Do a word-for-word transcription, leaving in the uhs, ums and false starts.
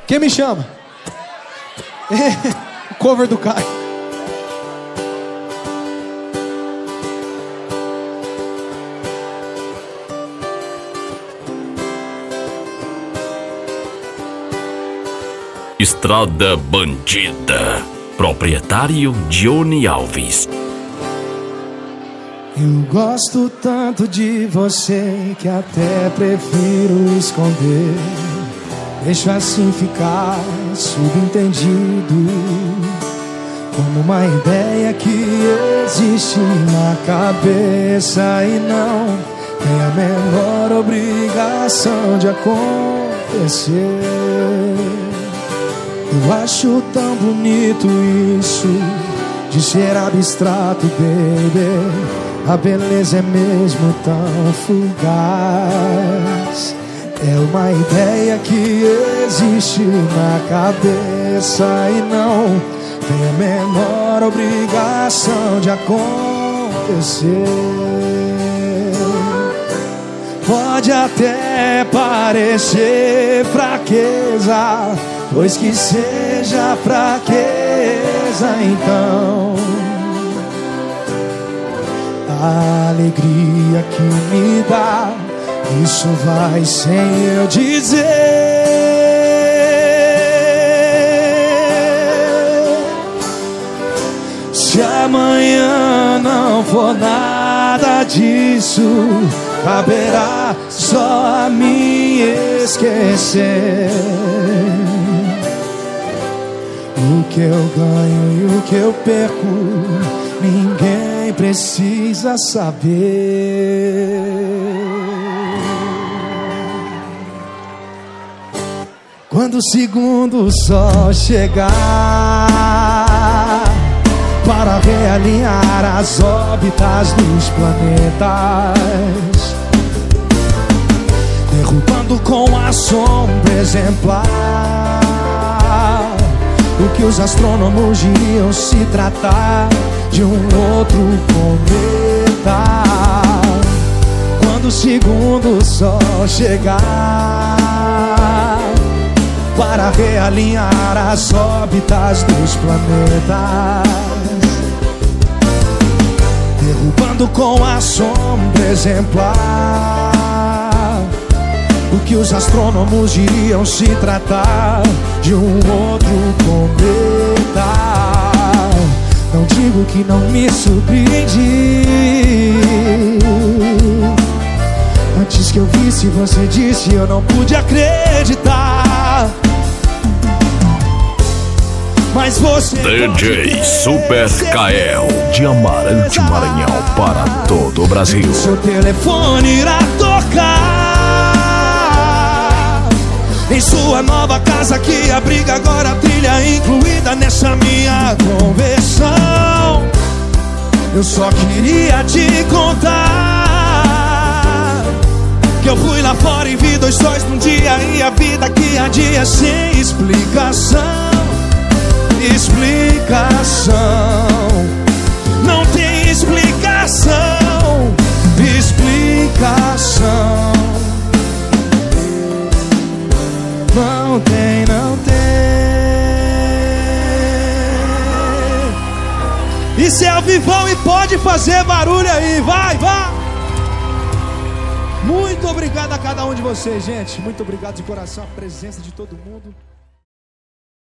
Quem me chama? O cover do Caio. Estrada Bandida. Proprietário Johnny Alves. Eu gosto tanto de você que até prefiro esconder. Deixo assim ficar subentendido, como uma ideia que existe na cabeça e não tem a menor obrigação de acontecer. Eu acho tão bonito isso de ser abstrato, baby. A beleza é mesmo tão fugaz. É uma ideia que existe na cabeça e não tem a menor obrigação de acontecer. Pode até parecer fraqueza, pois que seja fraqueza então. A alegria que me dá, isso vai sem eu dizer. Se amanhã não for nada disso, caberá só a mim esquecer. O que eu ganho e o que eu perco, ninguém precisa saber. Quando o segundo sol chegar para realinhar as órbitas dos planetas, derrubando com a sombra exemplar o que os astrônomos diriam se tratar de um outro cometa. Quando o segundo sol chegar para realinhar as órbitas dos planetas, derrubando com a sombra exemplar o que os astrônomos diriam se tratar de um outro cometa. Não digo que não me surpreendi. Antes que eu visse, você disse, eu não pude acreditar. Mas você D J Super Kael, de Amarante, Maranhão, para todo o Brasil. Seu telefone irá tocar em sua nova casa que abriga agora a trilha incluída nessa minha conversão. Eu só queria te contar que eu fui lá fora e vi dois sóis num dia e a vida que há dias sem explicação. Explicação, não tem explicação. Explicação, não tem, não tem. Isso é ao vivão e pode fazer barulho aí, vai, vai. Muito obrigado a cada um de vocês, gente. Muito obrigado de coração, a presença de todo mundo.